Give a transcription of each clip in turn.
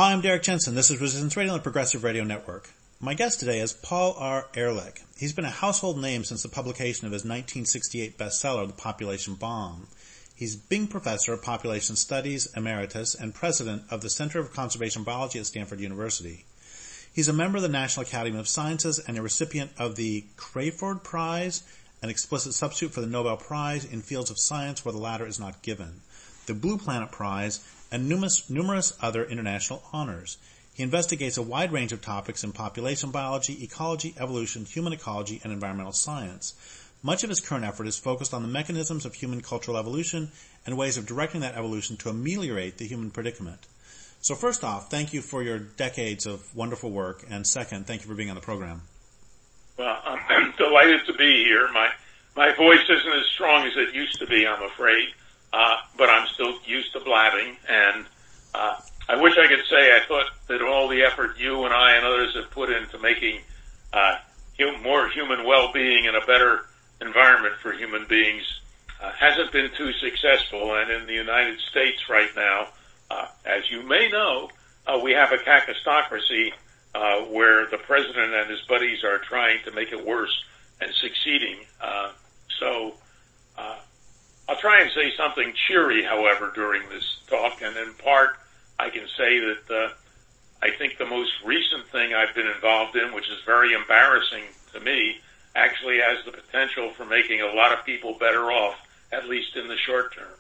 Hi, I'm Derek Jensen. This is Resistance Radio on the Progressive Radio Network. My guest today is Paul R. Ehrlich. He's been a household name since the publication of his 1968 bestseller, The Population Bomb. He's Bing Professor of Population Studies Emeritus and President of the Center of Conservation Biology at Stanford University. He's a member of the National Academy of Sciences and a recipient of the Crayford Prize, an explicit substitute for the Nobel Prize in fields of science where the latter is not given, the Blue Planet Prize, and numerous other international honors. He investigates a wide range of topics in population biology, ecology, evolution, human ecology, and environmental science. Much of his current effort is focused on the mechanisms of human cultural evolution and ways of directing that evolution to ameliorate the human predicament. So first off, thank you for your decades of wonderful work, and second, thank you for being on the program. Well, I'm delighted to be here. My voice isn't as strong as it used to be, I'm afraid, but I'm still used to blabbing, and I wish I could say I thought that all the effort you and I and others have put into making more human well-being and a better environment for human beings hasn't been too successful. And in the United States right now, as you may know, we have a cacistocracy where the president and his buddies are trying to make it worse and succeeding. So I'll try and say something cheery, however, during this talk, and in part I can say that I think the most recent thing I've been involved in, which is very embarrassing to me, actually has the potential for making a lot of people better off, at least in the short term.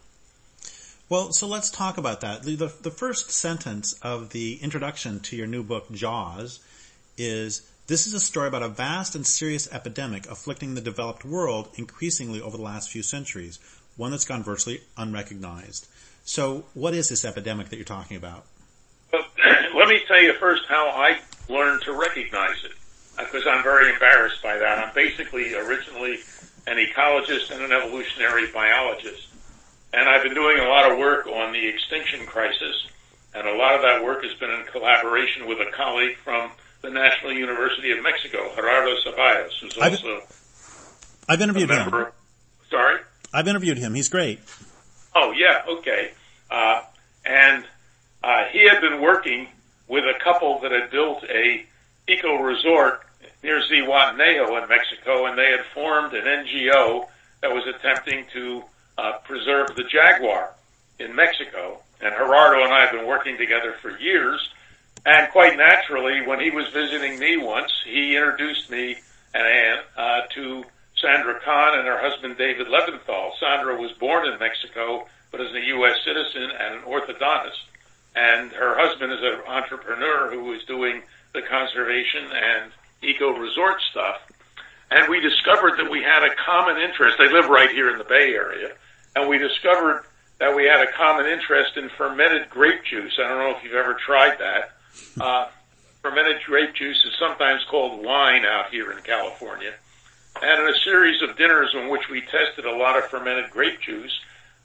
Well, so let's talk about that. The first sentence of the introduction to your new book, Jaws, is, "This is a story about a vast and serious epidemic afflicting the developed world increasingly over the last few centuries, one that's gone virtually unrecognized." So what is this epidemic that you're talking about? Well, let me tell you first how I learned to recognize it, because I'm very embarrassed by that. I'm basically originally an ecologist and an evolutionary biologist, and I've been doing a lot of work on the extinction crisis, and a lot of that work has been in collaboration with a colleague from the National University of Mexico, Gerardo Ceballos, who's also I've interviewed him. Sorry? I've interviewed him. He's great. Oh, yeah, okay. And he had been working with a couple that had built a eco-resort near Zihuatanejo in Mexico, and they had formed an NGO that was attempting to preserve the jaguar in Mexico. And Gerardo and I have been working together for years, and quite naturally, when he was visiting me once, he introduced me and Anne to Sandra Kahn and her husband David Leventhal. Sandra was born in Mexico, but is a U.S. citizen and an orthodontist. And her husband is an entrepreneur who is doing the conservation and eco-resort stuff. And we discovered that we had a common interest. They live right here in the Bay Area. And we discovered that we had a common interest in fermented grape juice. I don't know if you've ever tried that. Fermented grape juice is sometimes called wine out here in California. And in a series of dinners in which we tested a lot of fermented grape juice,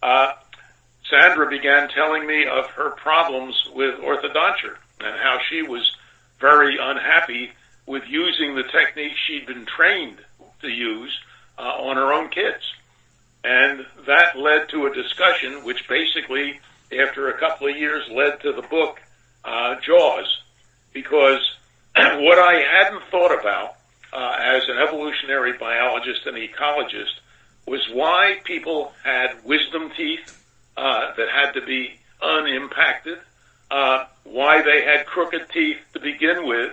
Sandra began telling me of her problems with orthodonture and how she was very unhappy with using the technique she'd been trained to use on her own kids. And that led to a discussion which basically, after a couple of years, led to the book Jaws, because what I hadn't thought about as an evolutionary biologist and ecologist was why people had wisdom teeth that had to be unimpacted, why they had crooked teeth to begin with,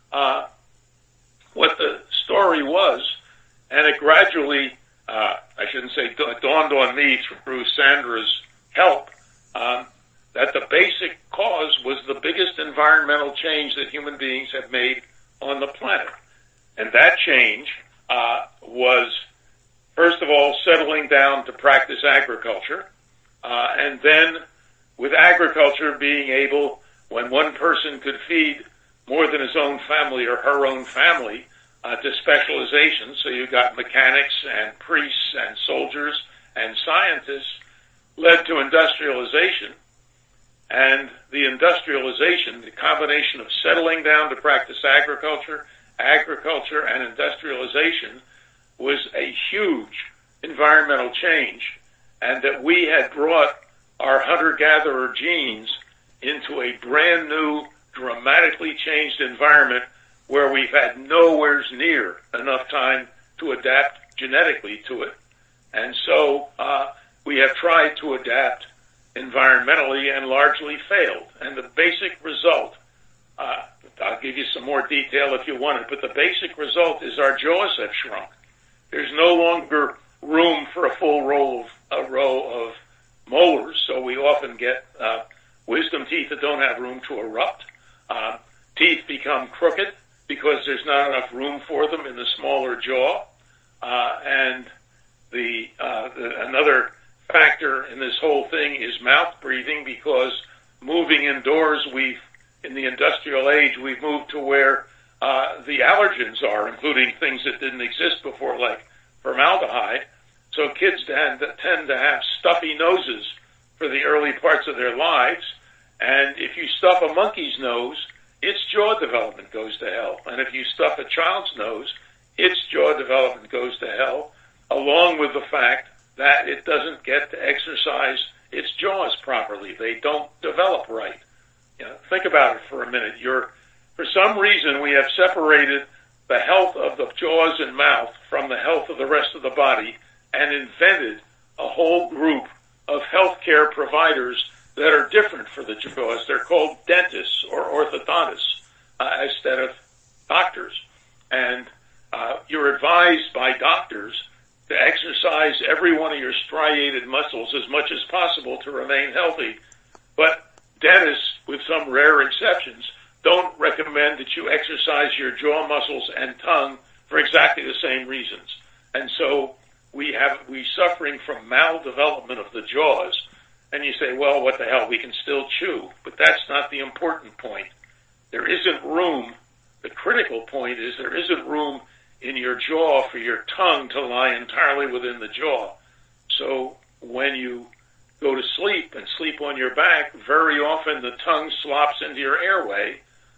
what the story was, and it gradually, I shouldn't say dawned on me through Sandra's help, that the basic cause was the biggest environmental change that human beings have made on the planet. And that change was, first of all, settling down to practice agriculture, and then with agriculture being able, when one person could feed more than his own family or her own family, to specialization. So you got mechanics and priests and soldiers and scientists, led to industrialization. And the industrialization, the combination of settling down to practice agriculture and industrialization, was a huge environmental change, and that we had brought our hunter-gatherer genes into a brand new dramatically changed environment where we've had nowhere near enough time to adapt genetically to it. And so we have tried to adapt environmentally and largely failed. And the basic result, I'll give you some more detail if you want it, but the basic result is our jaws have shrunk. There's no longer room for a full row of molars, so we often get wisdom teeth that don't have room to erupt. Teeth become crooked because there's not enough room for them in the smaller jaw. And another factor in this whole thing is mouth breathing, because moving indoors, in the industrial age, we've moved to where the allergens are, including things that didn't exist before, like formaldehyde. So kids tend to have stuffy noses for the early parts of their lives. And if you stuff a monkey's nose, its jaw development goes to hell. And if you stuff a child's nose, its jaw development goes to hell, along with the fact that it doesn't get to exercise its jaws properly. They don't develop right. Think about it for a minute. For some reason, we have separated the health of the jaws and mouth from the health of the rest of the body and invented a whole group of healthcare providers that are different for the jaws. They're called dentists or orthodontists instead of doctors. And you're advised by doctors to exercise every one of your striated muscles as much as possible to remain healthy. But dentists, with some rare exceptions, don't recommend that you exercise your jaw muscles and tongue for exactly the same reasons. And so we suffering from maldevelopment of the jaws. And you say, well, what the hell, we can still chew. But that's not the important point. There isn't room. The critical point is there isn't room in your jaw for your tongue to lie entirely within the jaw. So when you go to sleep and sleep on your back, very often the tongue slops into your airway.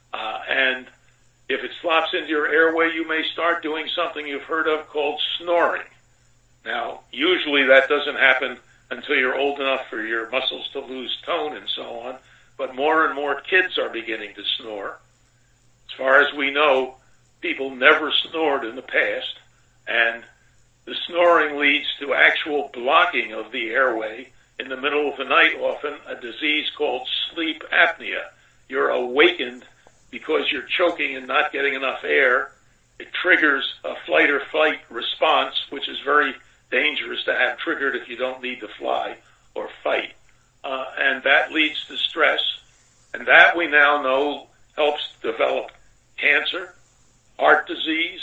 And if it slops into your airway, you may start doing something you've heard of called snoring. Now, usually that doesn't happen until you're old enough for your muscles to lose tone and so on. But more and more kids are beginning to snore. As far as we know, people never snored in the past. And the snoring leads to actual blocking of the airway in the middle of the night, often a disease called sleep apnea. You're awakened because you're choking and not getting enough air. It triggers a flight or fight response, which is very dangerous to have triggered if you don't need to fly or fight. And that leads to stress. And that we now know helps develop cancer, heart disease,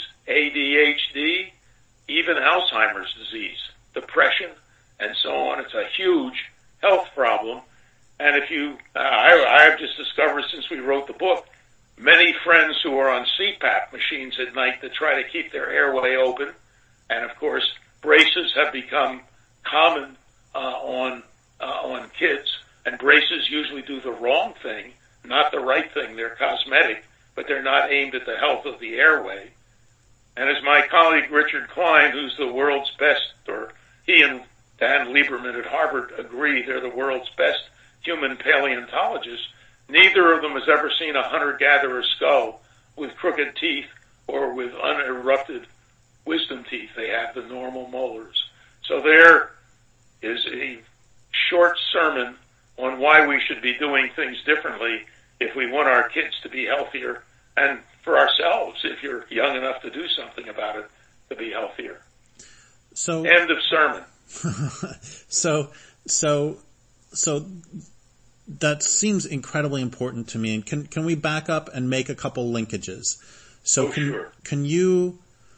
ADHD, even Alzheimer's disease, depression, and so on. It's a huge health problem. And I've just discovered since we wrote the book, many friends who are on CPAP machines at night that try to keep their airway open. And of course, braces have become common on kids. And braces usually do the wrong thing, not the right thing. They're cosmetic, but they're not aimed at the health of the airway. And as my colleague Richard Klein, who's the world's best, or he and Dan Lieberman at Harvard agree they're the world's best human paleontologists, neither of them has ever seen a hunter-gatherer skull with crooked teeth or with unerupted wisdom teeth. They have the normal molars. So there is a short sermon on why we should be doing things differently if we want our kids to be healthier, and for ourselves, if you're young enough to do something about it, to be healthier. So end of sermon. So that seems incredibly important to me. And can we back up and make a couple linkages? So sure. Can you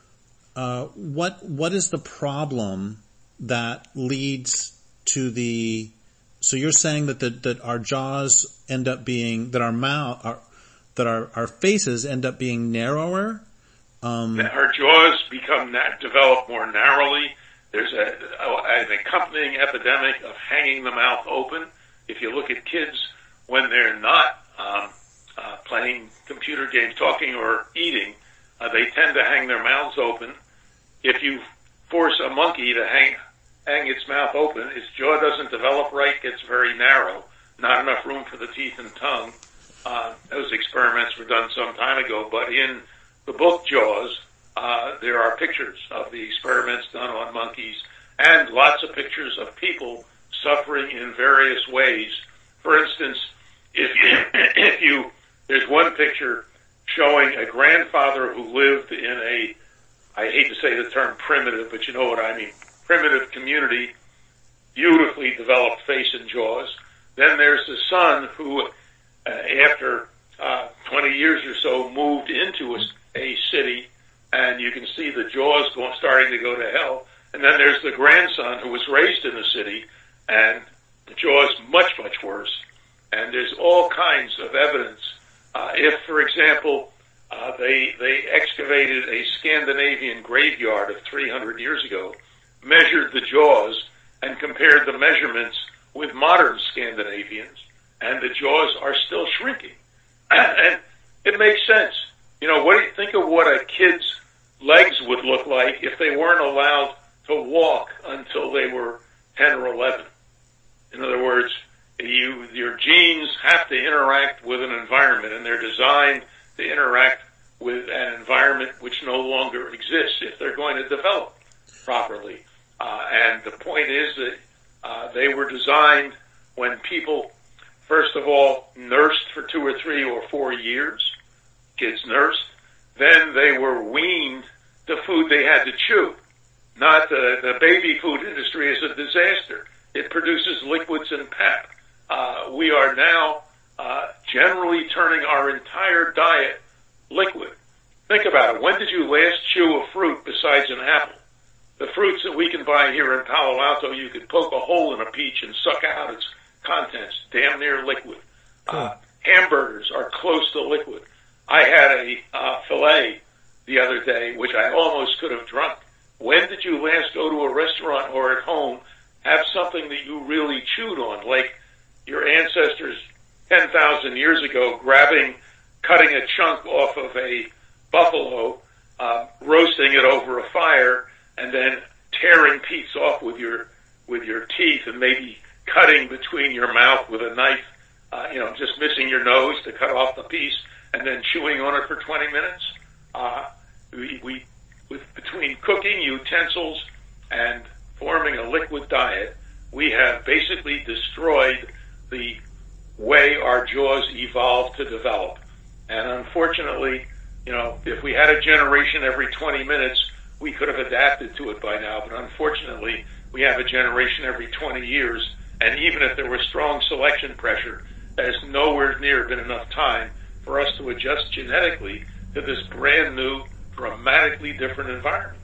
what is the problem that leads to the? So you're saying that our jaws end up being, that our mouth, that our faces end up being narrower. Our jaws develop more narrowly. There's an accompanying epidemic of hanging the mouth open. If you look at kids when they're not playing computer games, talking or eating, they tend to hang their mouths open. If you force a monkey to hang its mouth open, its jaw doesn't develop right, gets very narrow, not enough room for the teeth and tongue. Those experiments were done some time ago, but in the book Jaws, there are pictures of the experiments done on monkeys and lots of pictures of people suffering in various ways. For instance, there's one picture showing a grandfather who lived in a, I hate to say the term primitive, but you know what I mean, primitive community, beautifully developed face and jaws. Then there's the son who, after 20 years or so, moved into a city, and you can see the jaws starting to go to hell. And then there's the grandson who was raised in the city, and the jaws much, much worse. And there's all kinds of evidence. If, for example, they excavated a Scandinavian graveyard of 300 years ago, measured the jaws, and compared the measurements with modern Scandinavians, and the jaws are still shrinking. And it makes sense. You know, what do you think of what a kid's legs would look like if they weren't allowed to walk until they were 10 or 11? In other words, your genes have to interact with an environment, and they're designed to interact with an environment which no longer exists if they're going to develop properly. And the point is that they were designed when people, first of all, nursed for 2 or 3 or 4 years, kids nursed, then they were weaned to food they had to chew. Not the baby food industry is a disaster. It produces liquids and pap. We are now generally turning our entire diet liquid. Think about it. When did you last chew a fruit besides an apple? The fruits that we can buy here in Palo Alto, you could poke a hole in a peach and suck out its contents, damn near liquid. Hamburgers are close to liquid. I had a filet the other day, which I almost could have drunk. When did you last go to a restaurant or at home, have something that you really chewed on, like your ancestors 10,000 years ago cutting a chunk off of a buffalo, roasting it over a fire, and then tearing pieces off with your teeth and maybe cutting between your mouth with a knife, just missing your nose to cut off the piece and then chewing on it for 20 minutes. Between cooking utensils and forming a liquid diet, we have basically destroyed the way our jaws evolved to develop. And unfortunately, if we had a generation every 20 minutes, we could have adapted to it by now. But unfortunately, we have a generation every 20 years. And even if there was strong selection pressure, there's nowhere near been enough time for us to adjust genetically to this brand new, dramatically different environment.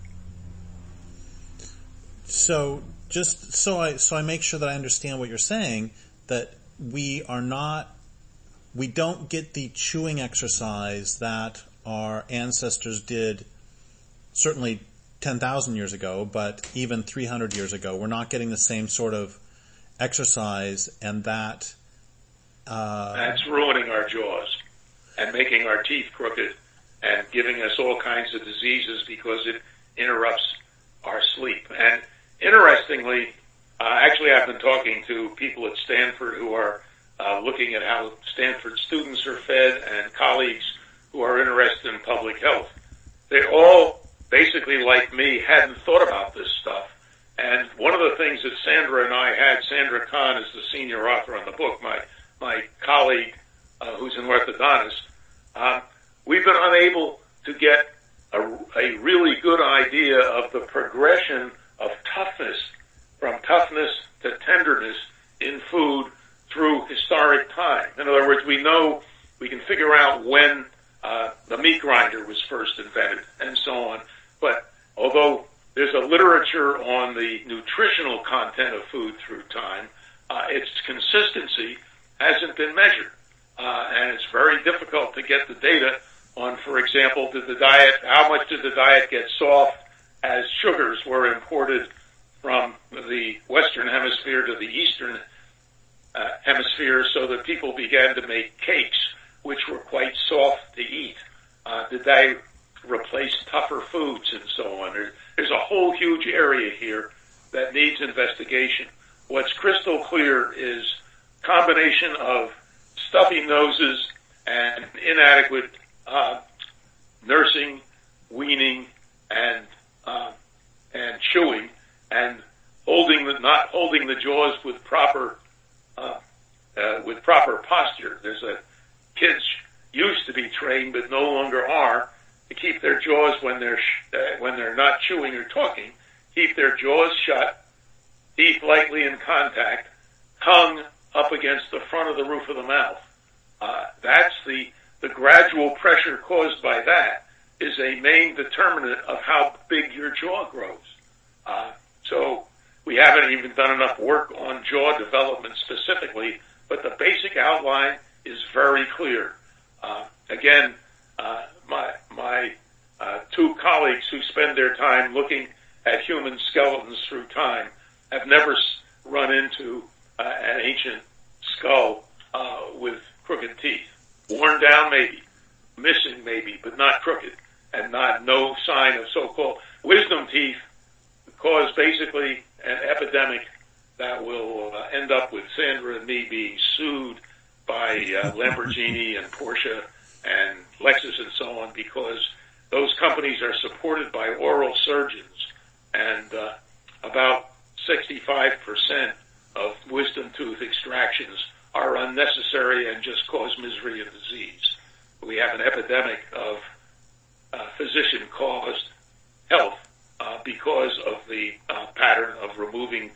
So just so I make sure that I understand what you're saying, that we don't get the chewing exercise that our ancestors did, certainly 10,000 years ago, but even 300 years ago. We're not getting the same sort of exercise, and that's ruining our jaws and making our teeth crooked and giving us all kinds of diseases because it interrupts our sleep. And interestingly, actually I've been talking to people at Stanford who are looking at how Stanford students are fed, and colleagues who are interested in public health. They all, basically like me, hadn't thought about this stuff. And one of the things that Sandra and I had, Sandra Kahn is the senior author on the book, my colleague who's an orthodontist, we've been unable to get a really good idea of the progression of toughness, from toughness to tenderness in food through historic time. In other words, we know we can figure out when the meat grinder was first invented and so on. But although there's a literature on the nutritional content of food through time, its consistency hasn't been measured. And it's very difficult to get the data on, for example, how much did the diet get soft as sugars were imported from the Western Hemisphere to the Eastern Hemisphere, so that people began to make cakes which were quite soft to eat. Did they replace tougher foods and so on? There's a whole huge area here that needs investigation. What's crystal clear is combination of stuffy noses and inadequate nursing, weaning, and chewing, and not holding the jaws with proper posture. Kids used to be trained, but no longer are, to keep their jaws when they're not chewing or talking, keep their jaws shut, teeth lightly in contact, tongue up against the front of the roof of the mouth. That's the gradual pressure caused by that is a main determinant of how big your jaw grows. So we haven't even done enough work on jaw development specifically, but the basic outline is very clear. Again, my two colleagues who spend their time looking at human skeletons through time have never run into an ancient skull with crooked teeth. Worn down maybe, missing maybe, but not crooked, and no sign of so-called wisdom teeth cause basically an epidemic that will end up with Sandra and me being sued by Lamborghini and Porsche and Lexus and so on, because those companies are supported by oral surgeons, and about 65% of wisdom tooth extractions are unnecessary and just cause misery and disease. We have an epidemic of physician-caused health because of the pattern of removing,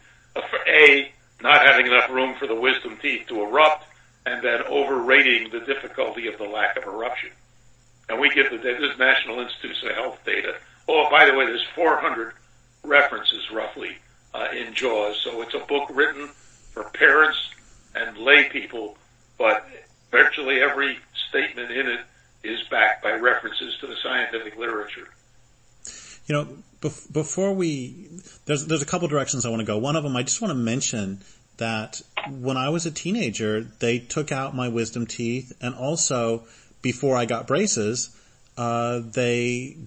not having enough room for the wisdom teeth to erupt, and then overrating the difficulty of the lack of eruption. And we give this National Institutes of Health data. Oh, by the way, there's 400 references roughly in JAWS, so it's a book written for parents and lay people, but virtually every statement in it is backed by references to the scientific literature. You know, before there's a couple directions I want to go. One of them, I just want to mention that when I was a teenager, they took out my wisdom teeth, and also before I got braces, they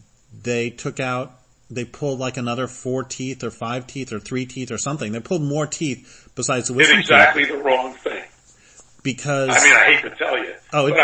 pulled like another 4 teeth or 5 teeth or 3 teeth or something. They pulled more teeth besides the wisdom teeth. Did exactly the wrong thing. Because I hate to tell you.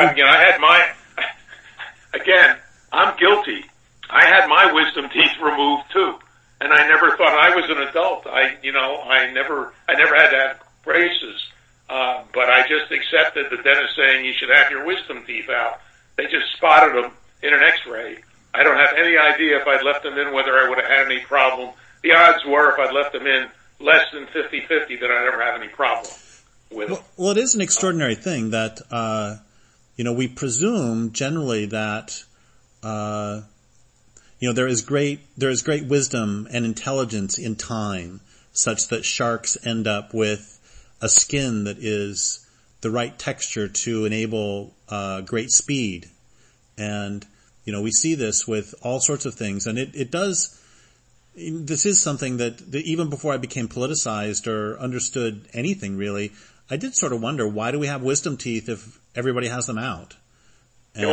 I'm guilty. I had my wisdom teeth removed too, and I never thought I was an adult. I never had to have braces, but I just accepted the dentist saying you should have your wisdom teeth out. They just spotted them in an X-ray. I don't have any idea if I'd left them in whether I would have had any problem. The odds were if I'd left them in less than 50-50 that I'd never have any problem with them. Well, it is an extraordinary thing that, we presume generally that, there is great wisdom and intelligence in time, such that sharks end up with a skin that is the right texture to enable great speed. And, we see this with all sorts of things, and this is something that even before I became politicized or understood anything really, I did sort of wonder, why do we have wisdom teeth if everybody has them out? And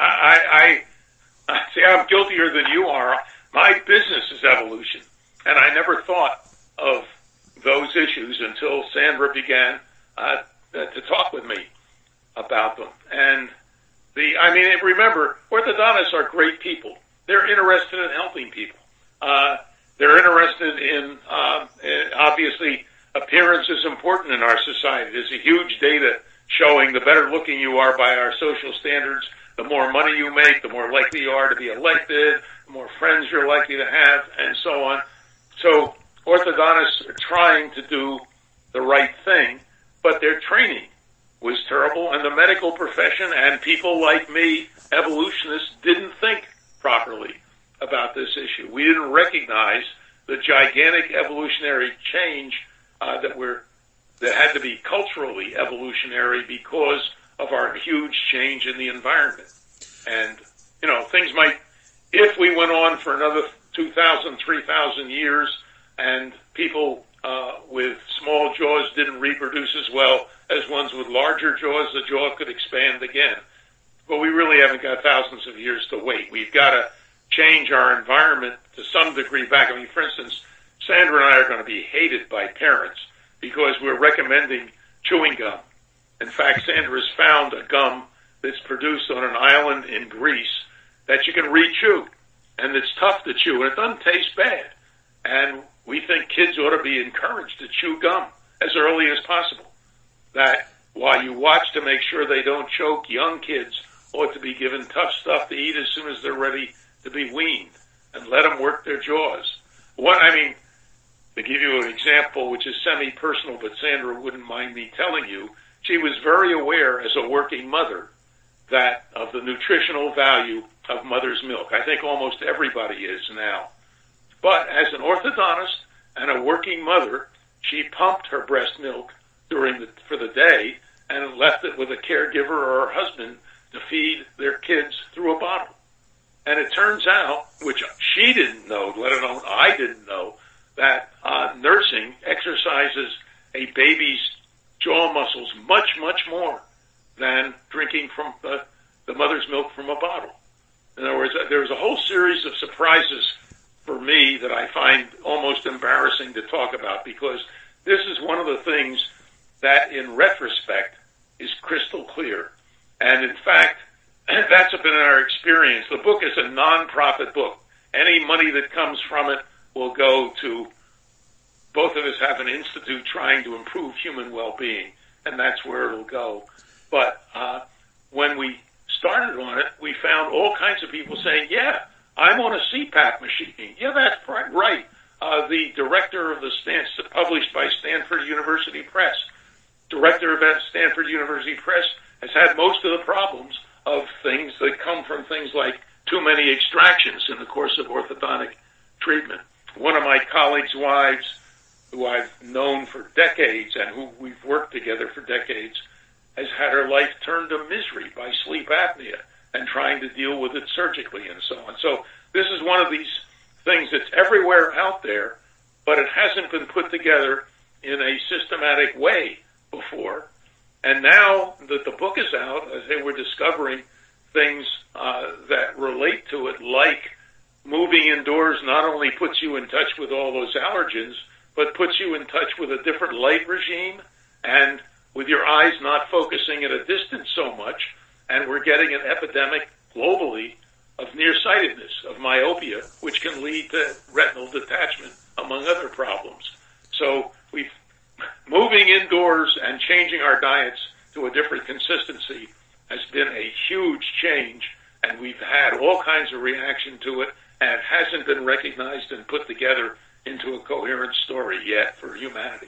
I'm guiltier than you are. My business is evolution, and I never thought of those issues until Sandra began to talk with me about them. And remember, orthodontists are great people. They're interested in helping people. They're interested in, obviously, appearance is important in our society. There's a huge data showing the better looking you are by our social standards, the more money you make, the more likely you are to be elected, the more friends you're likely to have, and so on. So orthodontists are trying to do the right thing, but their training was terrible, and the medical profession and people like me, evolutionists, didn't think properly about this issue. We didn't recognize the gigantic evolutionary change that had to be culturally evolutionary because of our huge change in the environment. And, things might, if we went on for another 2,000, 3,000 years and people with small jaws didn't reproduce as well as ones with larger jaws, the jaw could expand again. But we really haven't got thousands of years to wait. We've got to change our environment to some degree back. For instance, Sandra and I are going to be hated by parents because we're recommending chewing gum. In fact, Sandra has found a gum that's produced on an island in Greece that you can re-chew. And it's tough to chew, and it doesn't taste bad. And we think kids ought to be encouraged to chew gum as early as possible. That while you watch to make sure they don't choke, young kids ought to be given tough stuff to eat as soon as they're ready to be weaned, and let them work their jaws. To give you an example, which is semi-personal, but Sandra wouldn't mind me telling you, she was very aware as a working mother that of the nutritional value of mother's milk. I think almost everybody is now. But as an orthodontist and a working mother, she pumped her breast milk for the day and left it with a caregiver or her husband to feed their kids through a bottle. And it turns out, which she didn't know, let alone I didn't know, that nursing exercises a baby's jaw muscles much, much more than drinking from the mother's milk from a bottle. In other words, there's a whole series of surprises for me that I find almost embarrassing to talk about, because this is one of the things that in retrospect is crystal clear. And in fact, that's been our experience. The book is a non-profit book. Any money that comes from it will go to, both of us have an institute trying to improve human well-being, and that's where it'll go. But when we started on it, we found all kinds of people saying, yeah, I'm on a CPAP machine. Yeah, that's right. The director of published by Stanford University Press, director of Stanford University Press, has had most of the problems of things that come from things like too many extractions in the course of orthodontic treatment. One of my colleagues' wives, who I've known for decades and who we've worked together for decades, has had her life turned to misery by sleep apnea and trying to deal with it surgically and so on. So this is one of these things that's everywhere out there, but it hasn't been put together in a systematic way before. And now that the book is out, I say we're discovering things that relate to it, like moving indoors not only puts you in touch with all those allergens, but puts you in touch with a different light regime and with your eyes not focusing at a distance so much. And we're getting an epidemic globally of nearsightedness, of myopia, which can lead to retinal detachment, among other problems. So moving indoors and changing our diets to a different consistency has been a huge change, and we've had all kinds of reaction to it, and it hasn't been recognized and put together into a coherent story yet for humanity.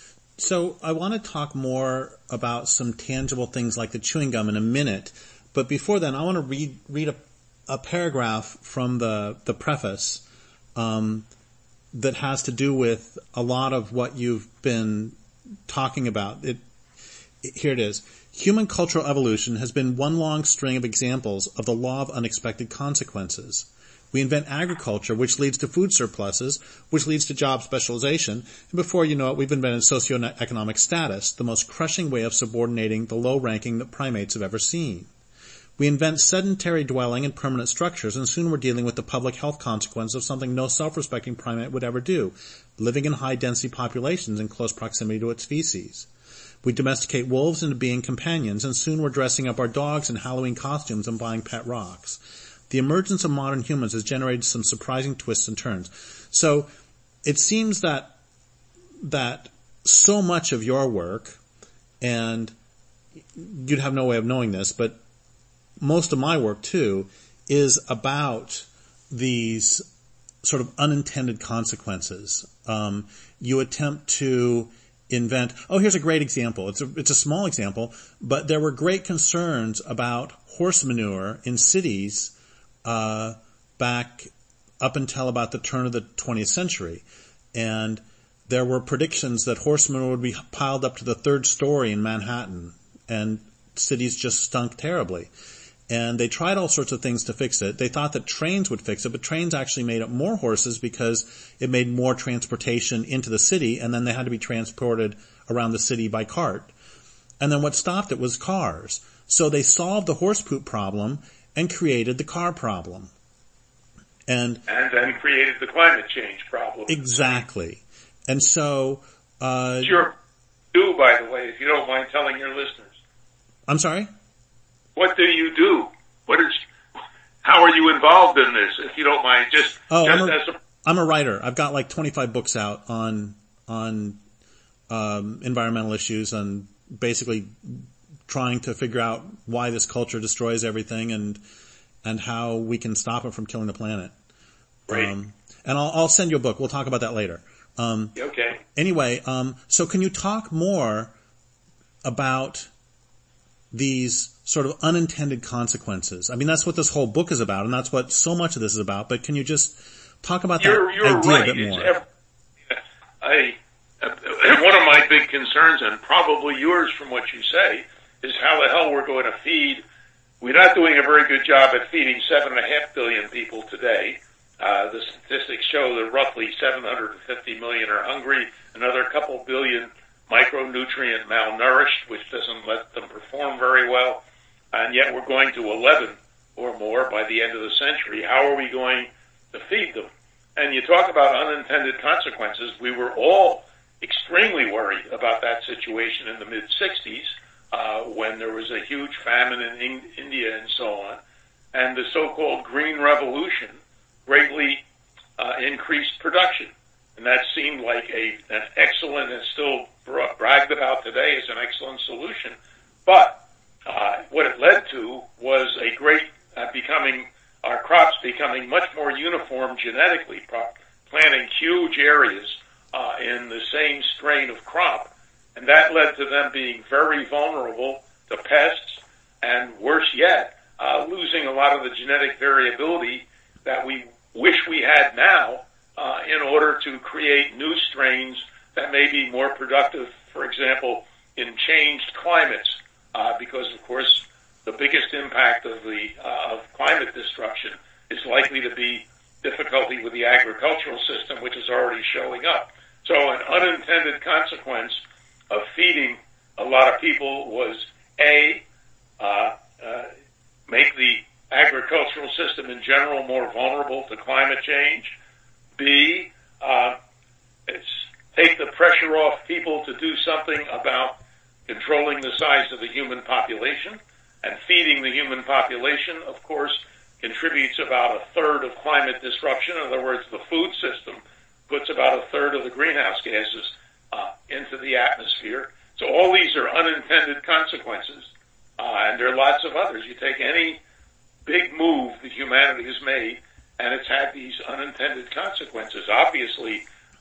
So I want to talk more about some tangible things like the chewing gum in a minute, but before then I want to read a paragraph from the preface that has to do with a lot of what you've been talking about. Here it is. Human cultural evolution has been one long string of examples of the law of unexpected consequences. We invent agriculture, which leads to food surpluses, which leads to job specialization, and before you know it, we've invented socioeconomic status, the most crushing way of subordinating the low ranking that primates have ever seen. We invent sedentary dwelling and permanent structures, and soon we're dealing with the public health consequence of something no self-respecting primate would ever do, living in high-density populations in close proximity to its feces. We domesticate wolves into being companions, and soon we're dressing up our dogs in Halloween costumes and buying pet rocks. The emergence of modern humans has generated some surprising twists and turns. So it seems that so much of your work, and you'd have no way of knowing this, but most of my work too, is about these sort of unintended consequences. You attempt to invent, here's a great example. It's a small example, but there were great concerns about horse manure in cities back up until about the turn of the 20th century. And there were predictions that horse manure would be piled up to the third story in Manhattan, and cities just stunk terribly. And they tried all sorts of things to fix it. They thought that trains would fix it, but trains actually made up more horses because it made more transportation into the city, and then they had to be transported around the city by cart. And then what stopped it was cars. So they solved the horse poop problem and created the car problem. And then created the climate change problem. Exactly. And so sure. Do, by the way, if you don't mind telling your listeners. I'm sorry? what do you do? How are you involved in this, if you don't mind? I'm a writer. I've got like 25 books out on environmental issues and basically trying to figure out why this culture destroys everything and how we can stop it from killing the planet. Right. And I'll send you a book. We'll talk about that later. Okay. Anyway, so can you talk more about these sort of unintended consequences? I mean, that's what this whole book is about, and that's what so much of this is about. But can you just talk about that you're idea right. a bit more? One of my big concerns, and probably yours from what you say, is how the hell we're going to feed. We're not doing a very good job at feeding 7.5 billion people today. The statistics show that roughly 750 million are hungry, another couple billion micronutrient malnourished, which doesn't let them perform very well, and yet we're going to 11 or more by the end of the century. How are we going to feed them? And you talk about unintended consequences. We were all extremely worried about that situation in the mid-60s when there was a huge famine in India and so on, and the so-called Green Revolution greatly increased production. And that seemed like an excellent, and still bragged about today as an excellent solution. But what it led to was a great our crops becoming much more uniform genetically, planting huge areas in the same strain of crop. And that led to them being very vulnerable to pests, and worse yet, losing a lot of the genetic variability that we wish we had now in order to create new strains that may be more productive, for example, in changed climates, because, of course, the biggest impact of climate destruction is likely to be difficulty with the agricultural system, which is already showing up. So an unintended consequence of feeding a lot of people was, A, make the agricultural system in general more vulnerable to climate change. B, take the pressure off people to do something about controlling the size of the human population. And feeding the human population, of course, contributes about a third of climate disruption. In other words, the food system puts about a third of the greenhouse gases into the atmosphere. So all these are unintended consequences, and there are lots of others. You take any big move that humanity has made, and it's had these unintended consequences. Obviously,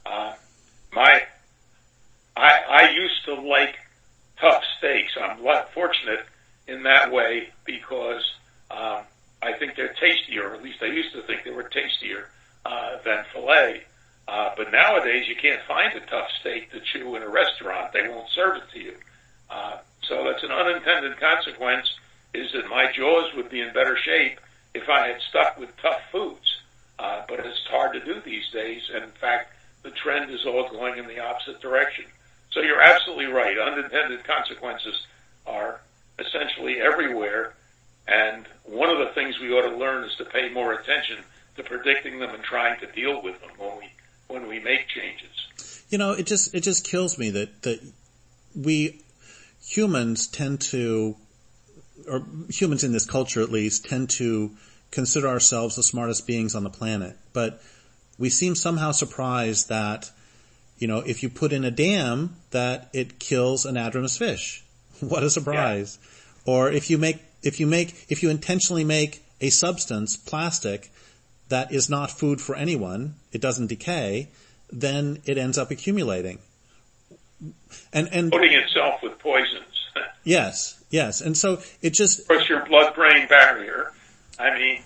I used to like tough steaks. I'm fortunate in that way because I think they're tastier, or at least I used to think they were tastier than filet. But nowadays you can't find a tough steak to chew in a restaurant. They won't serve it to you. So that's an unintended consequence, is that my jaws would be in better shape if I had stuck with tough foods. But it's hard to do these days, and in fact, the trend is all going in the opposite direction. So you're absolutely right. Unintended consequences are essentially everywhere, and one of the things we ought to learn is to pay more attention to predicting them and trying to deal with them when we make changes. You know, it just kills me that we humans tend to, or humans in this culture at least, tend to consider ourselves the smartest beings on the planet. But we seem somehow surprised that, you know, if you put in a dam, that it kills an anadromous fish. What a surprise. Yeah. Or if you intentionally make a substance, plastic, that is not food for anyone, it doesn't decay, then it ends up accumulating. And putting itself with poisons. Yes. And so it just... Of course, your blood-brain barrier. I mean,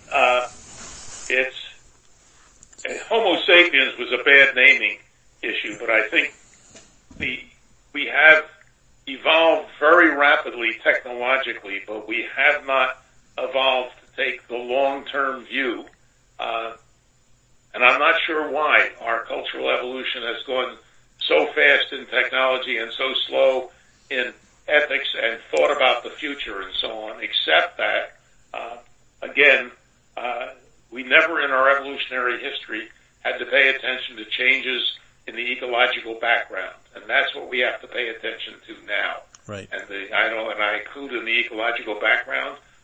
Homo sapiens was a bad naming issue, but I think we have evolved very rapidly technologically, but we have not evolved to take the long-term view. And I'm not sure why our cultural evolution has gone so fast in technology and so slow in ethics and thought about the future and so on, except that, again, we never in our evolutionary history had to pay attention to changes in the ecological background, and that's what we have to pay attention to now. Right. And I include in the ecological background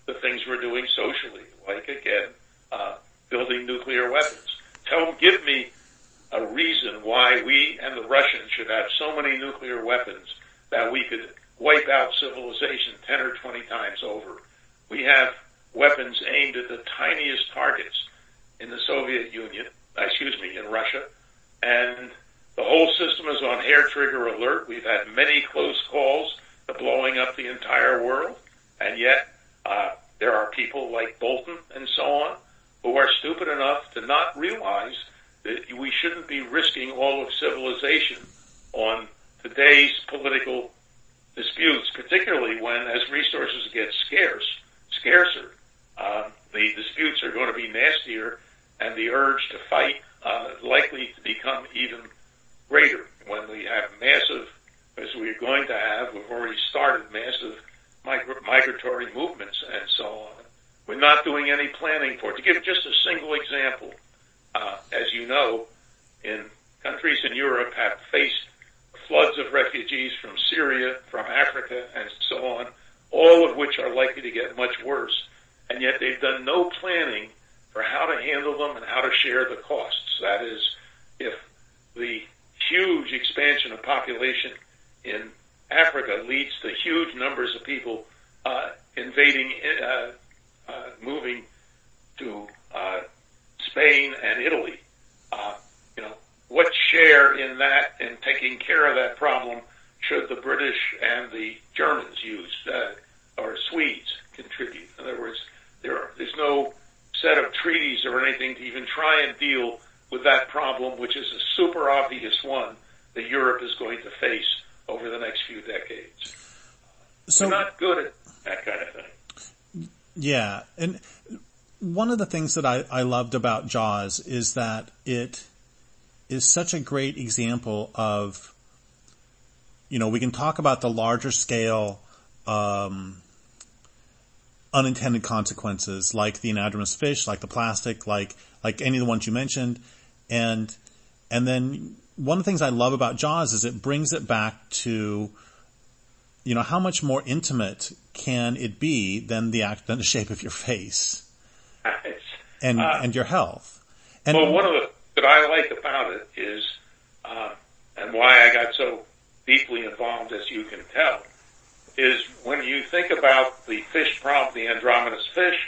the things we're doing socially, like, again, building nuclear weapons. Give me a reason why we and the Russians should have so many nuclear weapons that we could wipe out civilization 10 or 20 times over. We have weapons aimed at the tiniest targets in the Soviet Union, in Russia, and the whole system is on hair trigger alert. We've had many close calls to blowing up the entire world, and yet there are people like Bolton and so on who are stupid enough to not realize that we shouldn't be risking all of civilization on today's political disputes, particularly when, as resources get scarcer, the disputes are going to be nastier, and the urge to fight likely to become even greater when we have massive, as we're going to have, we've already started massive migratory movements and so on. We're not doing any planning for it. To give just a single example, as you know, in countries in Europe have faced floods of refugees from Syria, from Africa, and so on, all of which are likely to get much worse, and yet they've done no planning for how to handle them and how to share the costs. That is, if the huge expansion of population in Africa leads to huge numbers of people moving to Spain and Italy, what share in that, in taking care of that problem, should the British and the Germans use, or Swedes contribute? In other words, there's no set of treaties or anything to even try and deal with that problem, which is a super obvious one that Europe is going to face over the next few decades. So we're not good at that kind of thing. Yeah, and one of the things that I loved about Jaws is that it is such a great example of, we can talk about the larger scale unintended consequences, like the anadromous fish, like the plastic, like any of the ones you mentioned, and then one of the things I love about Jaws is it brings it back to, how much more intimate can it be than the shape of your face and your health. And one of the that I like about it is, and why I got so deeply involved, as you can tell, is when you think about the fish problem, the Andromedas fish,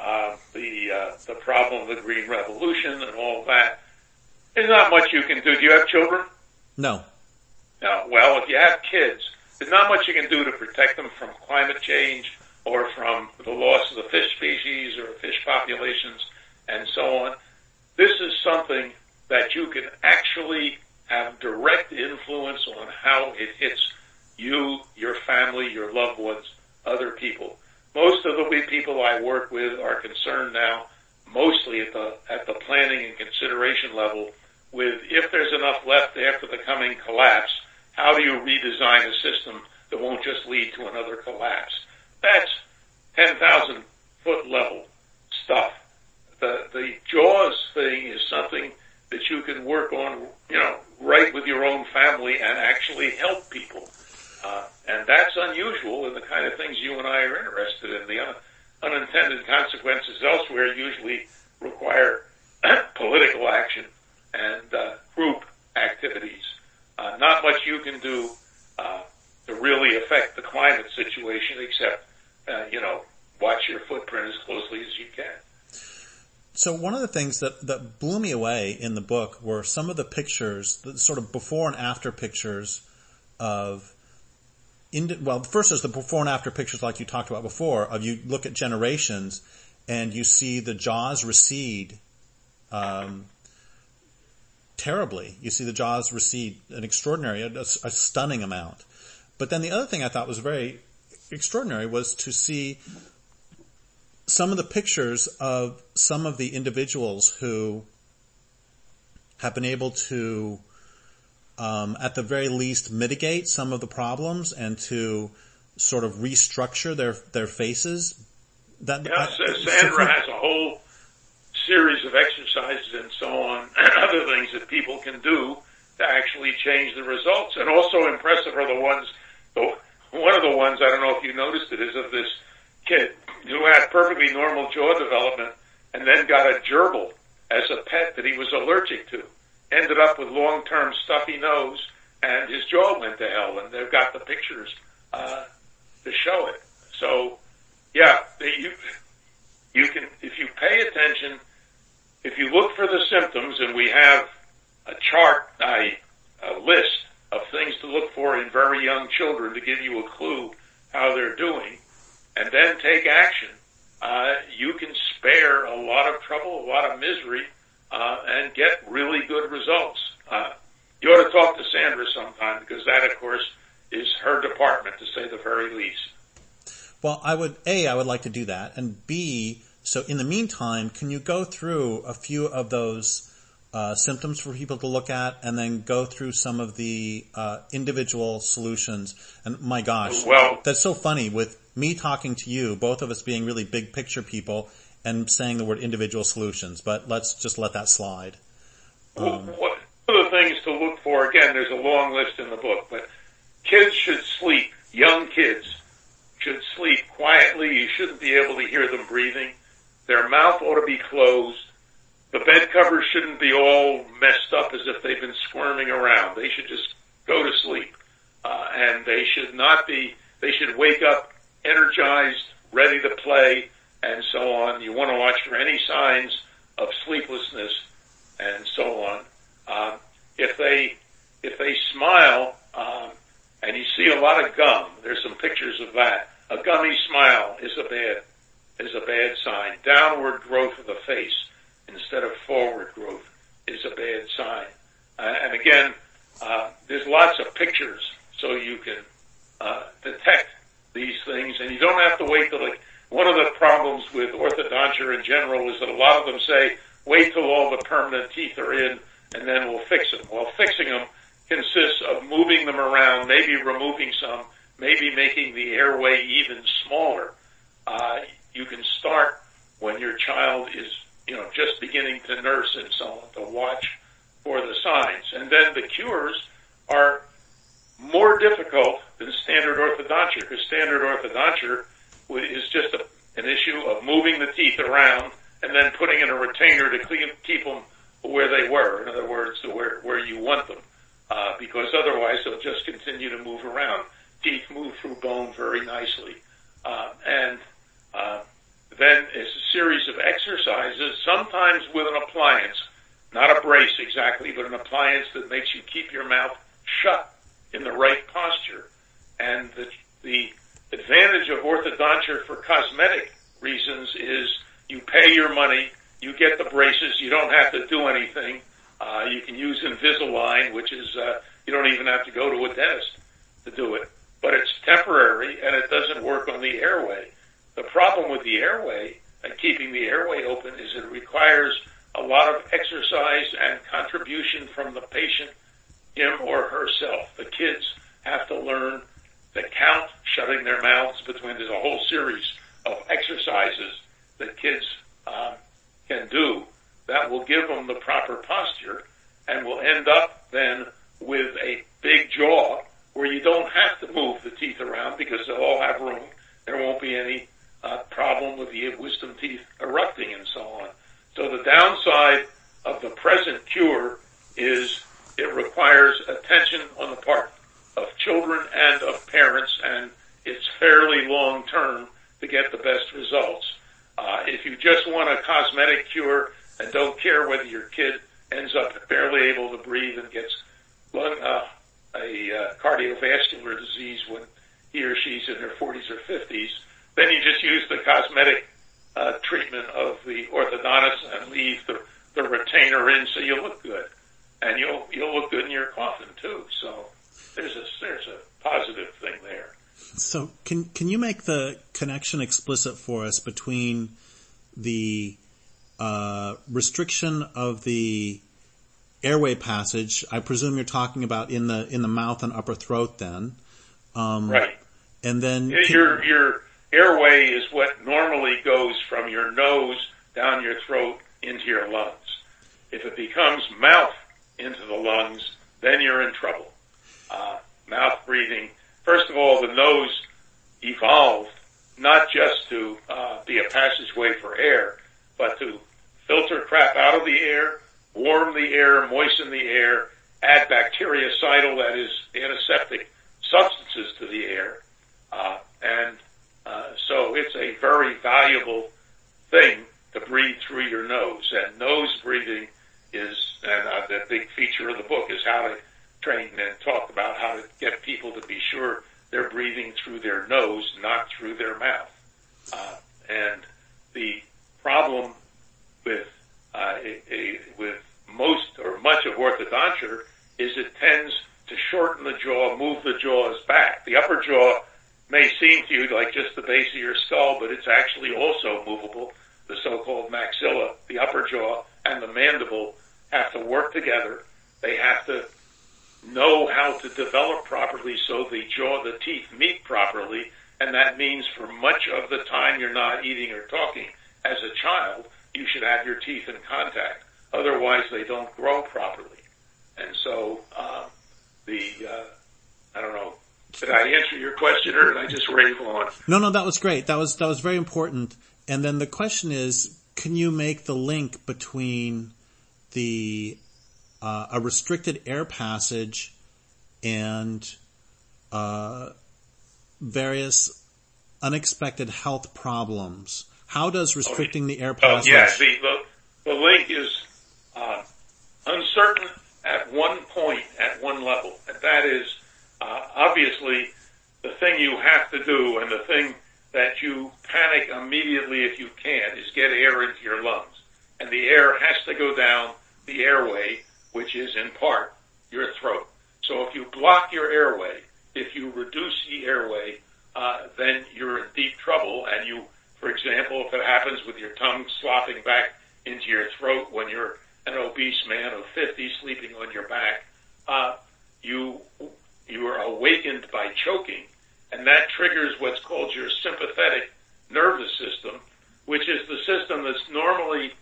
the problem of the Green Revolution and all that, there's not much you can do. Do you have children? No. No. Well, if you have kids, there's not much you can do to protect them from climate change or from the loss of the fish species or fish populations and so on. This is something that you can actually have direct influence on how it hits you, your family, your loved ones, other people. Most of the people I work with are concerned now, mostly at the planning and consideration level, with if there's enough left after the coming collapse, how do you redesign a system that won't just lead to another collapse? That's 10,000 foot level stuff. The Jaws thing is something that you can work on, right with your own family and actually help people. And that's unusual in the kind of things you and I are interested in. The unintended consequences elsewhere usually require political action and group activities. Not much you can do to really affect the climate situation except, watch your footprint as closely as you can. So one of the things that blew me away in the book were some of the pictures, the sort of before and after pictures of, first is the before and after pictures like you talked about before, of you look at generations and you see the jaws recede terribly. You see the jaws recede an extraordinary, a stunning amount. But then the other thing I thought was very extraordinary was to see some of the pictures of some of the individuals who have been able to, at the very least, mitigate some of the problems and to sort of restructure their faces. Sandra has a whole series of exercises and so on, other things that people can do to actually change the results. And also impressive are the ones, one of the ones, I don't know if you noticed it, is of this kid who had perfectly normal jaw development and then got a gerbil as a pet that he was allergic to. Ended up with long-term stuffy nose, and his jaw went to hell, and they've got the pictures to show it. So, yeah, you can, if you pay attention, if you look for the symptoms, and we have a chart, a list of things to look for in very young children to give you a clue how they're doing, and then take action, you can spare a lot of trouble, a lot of misery, and get really good results. You ought to talk to Sandra sometime, because that, of course, is her department, to say the very least. Well, I would like to do that, and B, so in the meantime, can you go through a few of those symptoms for people to look at, and then go through some of the individual solutions? And my gosh, well, that's so funny with me talking to you, both of us being really big picture people, and saying the word individual solutions, but let's just let that slide. One of the things to look for, again, there's a long list in the book, but kids should sleep, young kids should sleep quietly. You shouldn't be able to hear them breathing. Their mouth ought to be closed. The bed covers shouldn't be all messed up as if they've been squirming around. They should just go to sleep. And they should wake up energized, ready to play, and so on. You want to watch for any signs of sleeplessness and so on. If they smile, and you see a lot of gum, there's some pictures of that. A gummy smile is a bad sign. Downward growth of the face instead of forward growth is a bad sign. And again, there's lots of pictures so you can detect these things, and you don't have to wait till one of the problems with orthodontia in general is that a lot of them say, wait till all the permanent teeth are in and then we'll fix them. Well, fixing them consists of moving them around, maybe removing some, maybe making the airway even smaller. You can start when your child is, just beginning to nurse and so on, to watch for the signs. And then the cures are more difficult than standard orthodontia, because standard orthodontia is just an issue of moving the teeth around and then putting in a retainer to keep them where they were. In other words, where you want them, because otherwise they'll just continue to move around. Teeth move through bone very nicely. Then it's a series of exercises, sometimes with an appliance, not a brace exactly, but an appliance that makes you keep your mouth shut in the right posture. And the advantage of orthodontia for cosmetic reasons is you pay your money, you get the braces, you don't have to do anything. You can use Invisalign, which is, you don't even have to go to a dentist to do it. But it's temporary, and it doesn't work on the airway. The problem with the airway and keeping the airway open is it requires a lot of exercise and contribution from the patient, him or herself. The kids have to learn to count, shutting their mouths between. There's a whole series of exercises that kids can do that will give them the proper posture and will end up then with a big jaw where you don't have to move the teeth around because they'll all have room. There won't be any problem with the wisdom teeth erupting and so on. So the downside of the present cure is it requires attention on the part of children and of parents, and it's fairly long term to get the best results. If you just want a cosmetic cure and don't care whether your kid ends up barely able to breathe and gets a cardiovascular disease when he or she's in their 40s or 50s, then you just use the cosmetic treatment of the orthodontist and leave the retainer in so you look good. And you'll look good in your coffin too. So there's a positive thing there. So can you make the connection explicit for us between the restriction of the airway passage? I presume you're talking about in the mouth and upper throat then. Right. And then your airway is what normally goes from your nose down your throat into your lungs. If it becomes mouth into the lungs, then you're in trouble. Mouth breathing. First of all, the nose evolved not not just to be a passageway for air, but to filter crap out of the air, warm the air, moisten the air, add bactericidal, that is, antiseptic substances to the air. So it's a very valuable thing to breathe through your nose. And nose breathing is, and the big feature of the book is how to train and talk about how to get people to be sure they're breathing through their nose, not through their mouth. And the problem with most or much of orthodonture is it tends to shorten the jaw, move the jaws back. The upper jaw may seem to you like just the base of your skull, but it's actually also movable. The so-called maxilla, the upper jaw, and the mandible have to work together. They have to know how to develop properly so the teeth meet properly, and that means for much of the time you're not eating or talking as a child, you should have your teeth in contact. Otherwise, they don't grow properly. And so, I don't know, did I answer your question or did I just rave on? No, that was great. That was very important. And then the question is, can you make the link between a restricted air passage and various unexpected health problems? How does restricting the air passage... The link is uncertain at one point, at one level. And that is, obviously, the thing you have to do and the thing that you panic immediately if you can is get air into your lungs. And the air has to go down the airway, which is in part your throat. So if you block your airway, if you reduce the airway, then you're in deep trouble. And you, for example, if it happens with your tongue slopping back into your throat when you're an obese man of 50 sleeping on your back, you are awakened by choking, and that triggers what's called your sympathetic nervous system, which is the system that's normally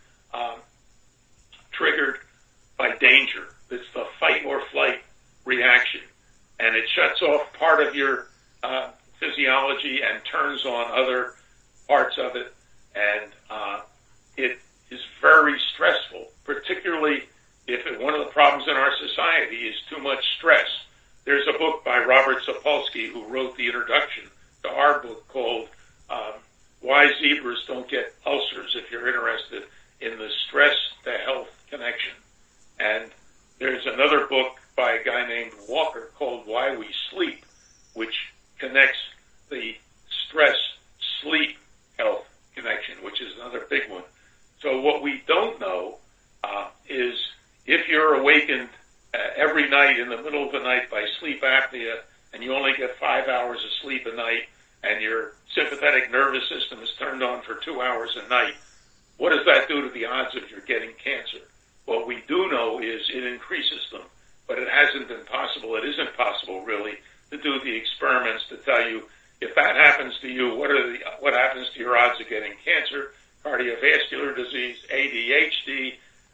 triggered by danger. It's the fight or flight reaction, and it shuts off part of your physiology and turns on other parts of it, and it is very stressful, particularly if one of the problems in our society is too much stress. There's a book by Robert Sapolsky, who wrote the introduction to our book, called Why Zebras Don't Get Ulcers, if you're interested in the stress to health connection. And there's another book by a guy named Walker called Why We Sleep, which connects the stress-sleep health connection, which is another big one. So what we don't know is if you're awakened every night in the middle of the night by sleep apnea and you only get 5 hours of sleep a night and your sympathetic nervous system is turned on for 2 hours a night, what does that do to the odds of your getting cancer? What we do know is it increases them, but it hasn't been possible, it isn't possible really, to do the experiments to tell you if that happens to you, what happens to your odds of getting cancer, cardiovascular disease, ADHD,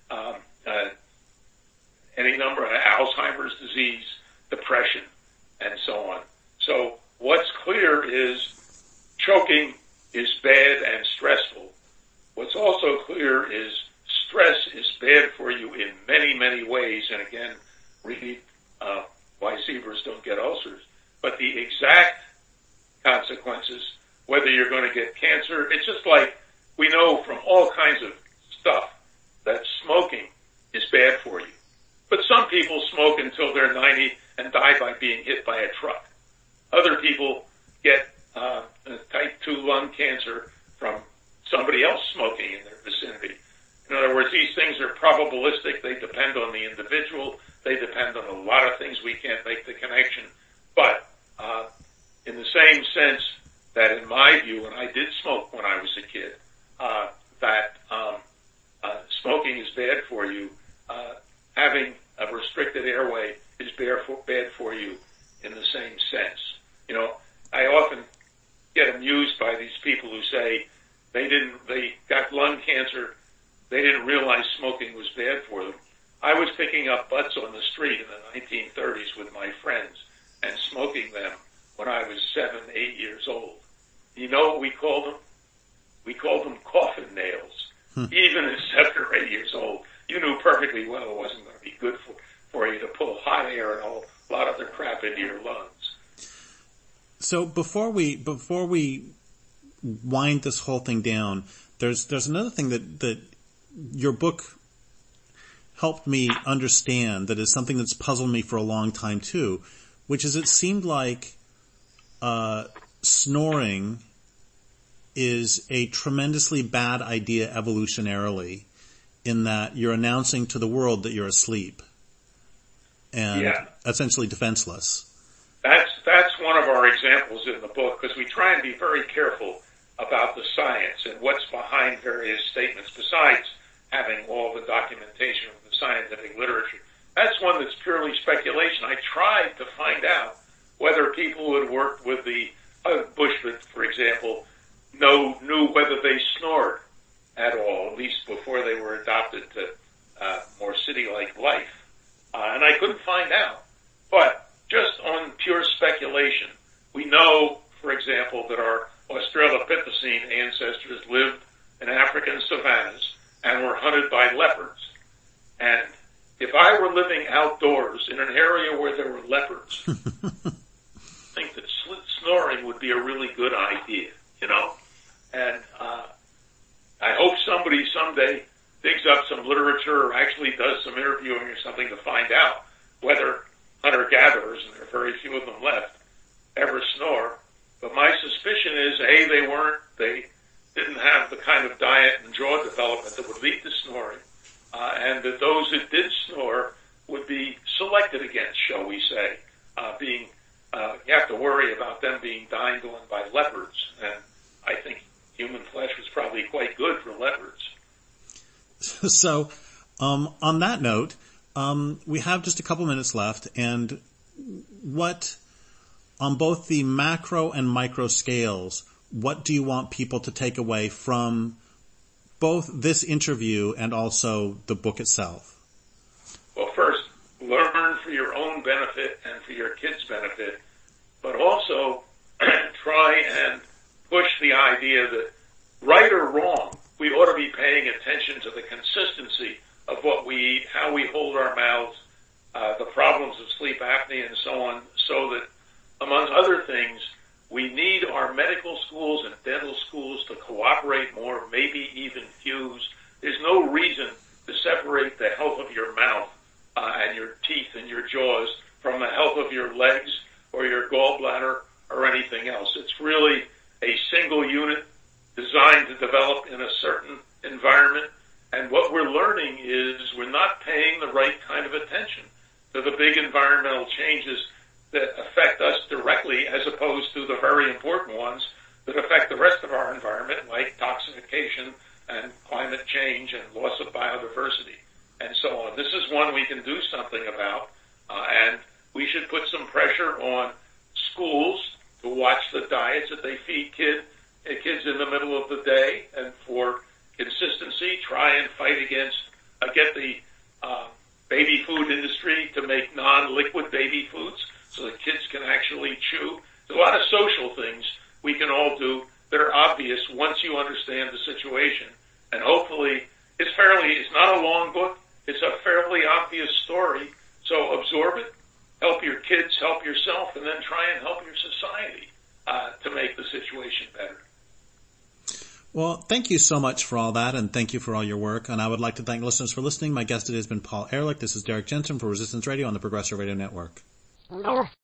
any number of Alzheimer's disease, depression, and so on. So what's clear is choking is bad and stressful. What's also clear is stress is bad for you in many, many ways. And again, read Why Zebras Don't Get Ulcers. But the exact consequences, whether you're going to get cancer, it's just like we know from all kinds of stuff that smoking is bad for you. But some people smoke until they're 90 and die by being hit by a truck. Other people get type 2 lung cancer from somebody else smoking in their vicinity. In other words, these things are probabilistic. They depend on the individual. They depend on a lot of things. We can't make the connection. But in the same sense that in my view, and I did smoke when I was a kid, that smoking is bad for you, having a restricted airway is bad for you in the same sense. You know, I often get amused by these people who say they got lung cancer, they didn't realize smoking was bad for them. I was picking up butts on the street in the 1930s with my friends and smoking them when I was 7, 8 years old. You know what we called them? We called them coffin nails. Even at 7 or 8 years old, you knew perfectly well it wasn't going to be good for you to pull hot air and a lot of other crap into your lungs. So before we wind this whole thing down, there's another thing that your book helped me understand that is something that's puzzled me for a long time too, which is it seemed like snoring is a tremendously bad idea evolutionarily, in that you're announcing to the world that you're asleep and essentially defenseless. That's one of our examples in the book, because we try and be very careful about the science and what's behind various statements, besides having all the documentation of the scientific literature. That's one that's purely speculation. I tried to find out whether people who had worked with the Bushmen, for example, knew whether they snored at all, at least before they were adopted to more city-like life. And I couldn't find out. But just on pure speculation, we know, for example, that our Australopithecine ancestors lived in African savannas and were hunted by leopards. And if I were living outdoors in an area where there were leopards, I think that snoring would be a really good idea, you know? And I hope somebody someday digs up some literature or actually does some interviewing or something to find out whether hunter-gatherers, and there are very few of them left, ever snore. But my suspicion is, A, they didn't have the kind of diet and jaw development that would lead to snoring, and that those that did snore would be selected against, shall we say, you have to worry about them being dined on by leopards, and I think human flesh was probably quite good for leopards. So, on that note, we have just a couple minutes left, and what, on both the macro and micro scales, what do you want people to take away from both this interview and also the book itself? Well, first, learn for your own benefit and for your kids' benefit, but also try and push the idea that, right or wrong, we ought to be paying attention to the consistency of what we eat, how we hold our mouths, the problems of sleep apnea and so on, so that, among other things, we need our medical schools and dental schools to cooperate more, maybe even fuse. There's no reason to separate the health of your mouth and your teeth and your jaws from the health of your legs or your gallbladder or anything else. It's really a single unit designed to develop in a certain environment. And what we're learning is we're not paying the right kind of attention to the big environmental changes that affect us directly, as opposed to the very important ones that affect the rest of our environment, like toxification and climate change and loss of biodiversity and so on. This is one we can do something about, and we should put some pressure on schools to watch the diets that they feed kids in the middle of the day, and for consistency, try and fight against, get the baby food industry to make non-liquid baby foods so that kids can actually chew. There's a lot of social things we can all do that are obvious once you understand the situation. And hopefully, it's not a long book, it's a fairly obvious story, so absorb it, help your kids, help yourself, and then try and help your society to make the situation better. Well, thank you so much for all that, and thank you for all your work. And I would like to thank listeners for listening. My guest today has been Paul Ehrlich. This is Derek Jensen for Resistance Radio on the Progressive Radio Network.